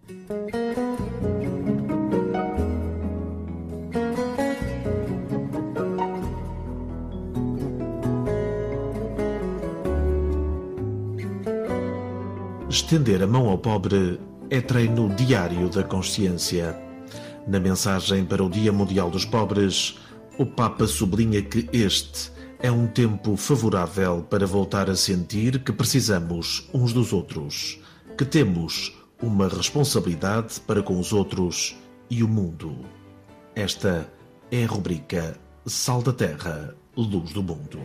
Estender a mão ao pobre é treino diário da consciência. Na mensagem para o Dia Mundial dos Pobres, o Papa sublinha que este é um tempo favorável para voltar a sentir que precisamos uns dos outros, que temos uma responsabilidade para com os outros e o mundo. Esta é a rubrica Sal da Terra, Luz do Mundo.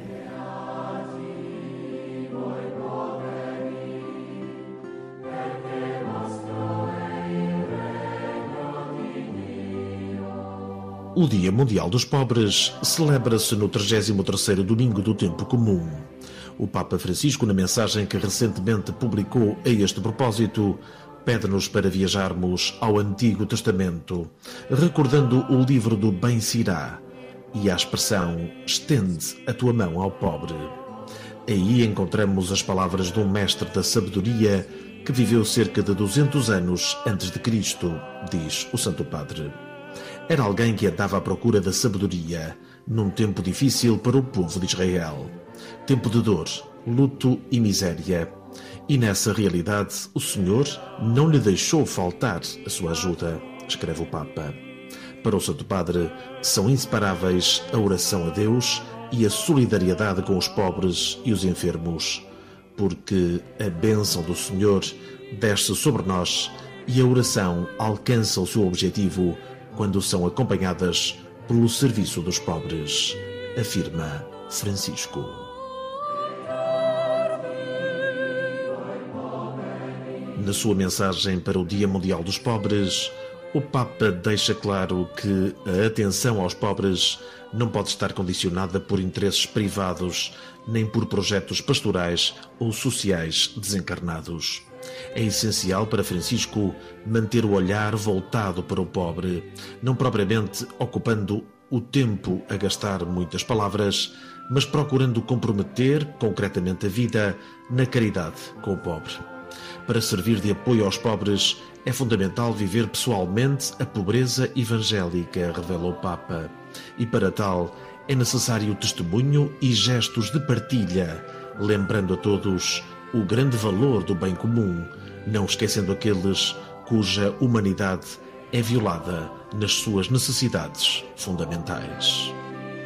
O Dia Mundial dos Pobres celebra-se no 33º domingo do Tempo Comum. O Papa Francisco, na mensagem que recentemente publicou a este propósito, pede-nos para viajarmos ao Antigo Testamento, recordando o livro do Bem-Sirá e a expressão «estende a tua mão ao pobre». Aí encontramos as palavras de um mestre da sabedoria que viveu cerca de 200 anos antes de Cristo, diz o Santo Padre. Era alguém que andava à procura da sabedoria, num tempo difícil para o povo de Israel. Tempo de dor, luto e miséria. E nessa realidade, o Senhor não lhe deixou faltar a sua ajuda, escreve o Papa. Para o Santo Padre, são inseparáveis a oração a Deus e a solidariedade com os pobres e os enfermos, porque a bênção do Senhor desce sobre nós e a oração alcança o seu objetivo quando são acompanhadas pelo serviço dos pobres, afirma Francisco. Na sua mensagem para o Dia Mundial dos Pobres, o Papa deixa claro que a atenção aos pobres não pode estar condicionada por interesses privados, nem por projetos pastorais ou sociais desencarnados. É essencial para Francisco manter o olhar voltado para o pobre, não propriamente ocupando o tempo a gastar muitas palavras, mas procurando comprometer concretamente a vida na caridade com o pobre. Para servir de apoio aos pobres, é fundamental viver pessoalmente a pobreza evangélica, revela o Papa. E para tal, é necessário testemunho e gestos de partilha, lembrando a todos o grande valor do bem comum, não esquecendo aqueles cuja humanidade é violada nas suas necessidades fundamentais.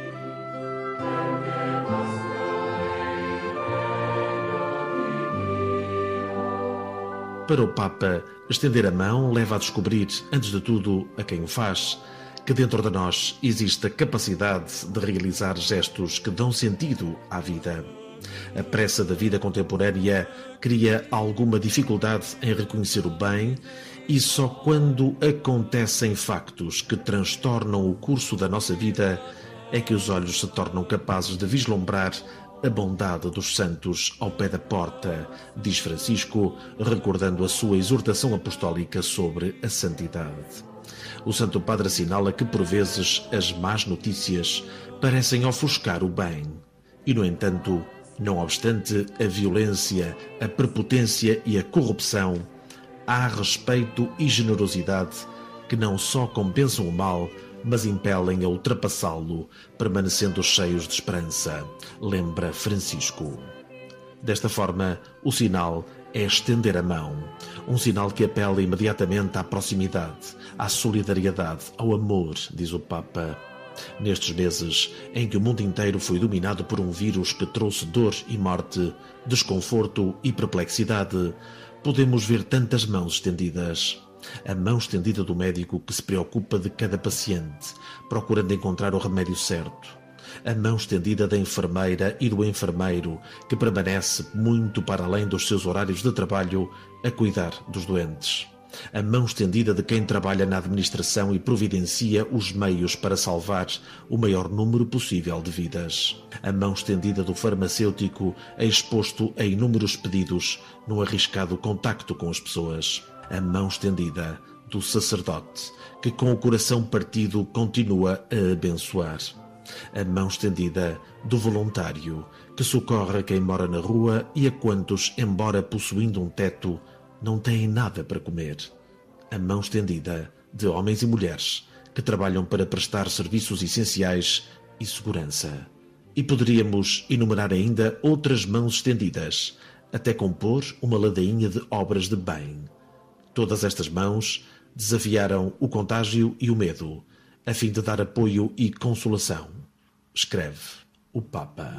Para o Papa, estender a mão leva a descobrir, antes de tudo, a quem o faz, que dentro de nós existe a capacidade de realizar gestos que dão sentido à vida. A pressa da vida contemporânea cria alguma dificuldade em reconhecer o bem e só quando acontecem factos que transtornam o curso da nossa vida é que os olhos se tornam capazes de vislumbrar a bondade dos santos ao pé da porta, diz Francisco, recordando a sua exortação apostólica sobre a santidade. O Santo Padre assinala que, por vezes, as más notícias parecem ofuscar o bem. E, no entanto, não obstante a violência, a prepotência e a corrupção, há respeito e generosidade que não só compensam o mal, mas impelem a ultrapassá-lo, permanecendo cheios de esperança, lembra Francisco. Desta forma, o sinal é estender a mão, um sinal que apela imediatamente à proximidade, à solidariedade, ao amor, diz o Papa. Nestes meses em que o mundo inteiro foi dominado por um vírus que trouxe dor e morte, desconforto e perplexidade, podemos ver tantas mãos estendidas. A mão estendida do médico que se preocupa de cada paciente, procurando encontrar o remédio certo. A mão estendida da enfermeira e do enfermeiro, que permanece muito para além dos seus horários de trabalho a cuidar dos doentes. A mão estendida de quem trabalha na administração e providencia os meios para salvar o maior número possível de vidas. A mão estendida do farmacêutico exposto a inúmeros pedidos num arriscado contacto com as pessoas. A mão estendida do sacerdote, que com o coração partido continua a abençoar. A mão estendida do voluntário, que socorre a quem mora na rua e a quantos, embora possuindo um teto, não têm nada para comer. a mão estendida de homens e mulheres que trabalham para prestar serviços essenciais e segurança. E poderíamos enumerar ainda outras mãos estendidas, até compor uma ladainha de obras de bem. Todas estas mãos desafiaram o contágio e o medo, a fim de dar apoio e consolação. Escreve o Papa.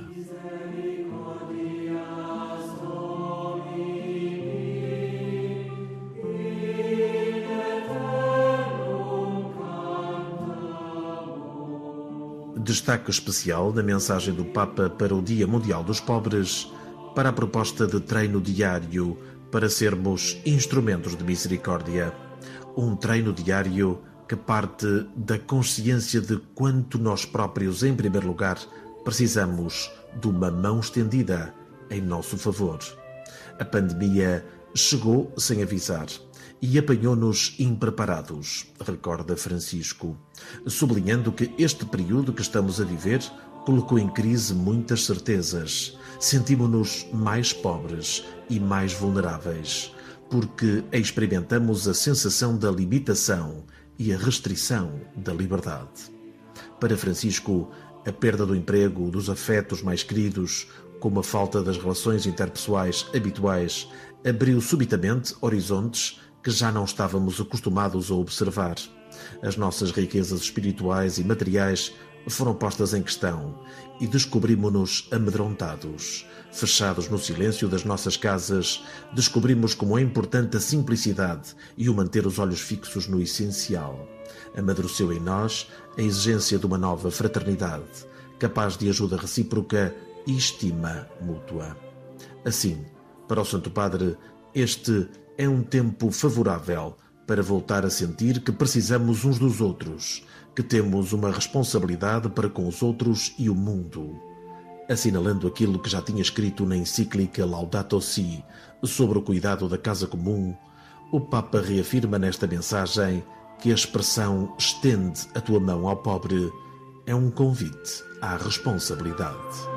Destaque especial na mensagem do Papa para o Dia Mundial dos Pobres, para a proposta de treino diário para sermos instrumentos de misericórdia. Um treino diário que parte da consciência de quanto nós próprios, em primeiro lugar, precisamos de uma mão estendida em nosso favor. A pandemia chegou sem avisar e apanhou-nos impreparados, recorda Francisco, sublinhando que este período que estamos a viver colocou em crise muitas certezas. Sentimos-nos mais pobres e mais vulneráveis, porque experimentamos a sensação da limitação e a restrição da liberdade. Para Francisco, a perda do emprego, dos afetos mais queridos, como a falta das relações interpessoais habituais, abriu subitamente horizontes que já não estávamos acostumados a observar. As nossas riquezas espirituais e materiais foram postas em questão e descobrimos-nos amedrontados. Fechados no silêncio das nossas casas, descobrimos como é importante a simplicidade e o manter os olhos fixos no essencial. Amadureceu em nós a exigência de uma nova fraternidade, capaz de ajuda recíproca e estima mútua. Assim, para o Santo Padre, este é um tempo favorável para voltar a sentir que precisamos uns dos outros, que temos uma responsabilidade para com os outros e o mundo. Assinalando aquilo que já tinha escrito na encíclica Laudato Si sobre o cuidado da casa comum, o Papa reafirma nesta mensagem que a expressão "estende a tua mão ao pobre" é um convite à responsabilidade.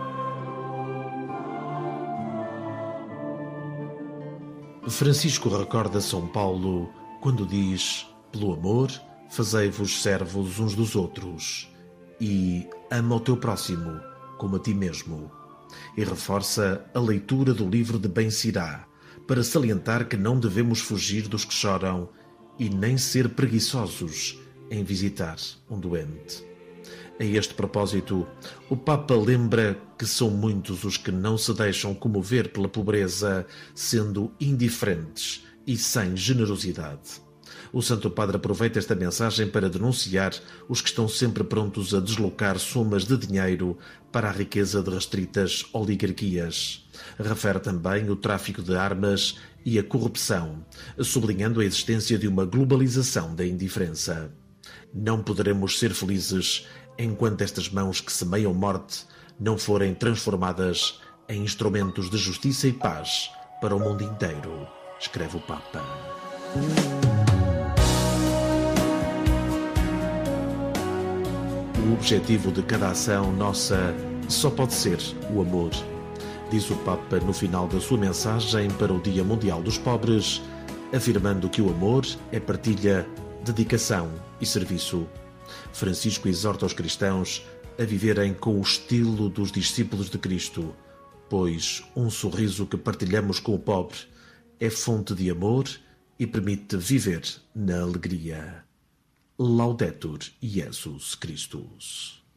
Francisco recorda São Paulo quando diz: pelo amor, fazei-vos servos uns dos outros e ama o teu próximo como a ti mesmo. E reforça a leitura do livro de Ben Sirá para salientar que não devemos fugir dos que choram e nem ser preguiçosos em visitar um doente. A este propósito, o Papa lembra que são muitos os que não se deixam comover pela pobreza, sendo indiferentes e sem generosidade. O Santo Padre aproveita esta mensagem para denunciar os que estão sempre prontos a deslocar somas de dinheiro para a riqueza de restritas oligarquias. Refere também o tráfico de armas e a corrupção, sublinhando a existência de uma globalização da indiferença. Não poderemos ser felizes enquanto estas mãos que semeiam morte não forem transformadas em instrumentos de justiça e paz para o mundo inteiro, escreve o Papa. O objetivo de cada ação nossa só pode ser o amor, diz o Papa no final da sua mensagem para o Dia Mundial dos Pobres, afirmando que o amor é partilha, dedicação e serviço. Francisco exorta os cristãos a viverem com o estilo dos discípulos de Cristo, pois um sorriso que partilhamos com o pobre é fonte de amor e permite viver na alegria. Laudetur Jesus Christus.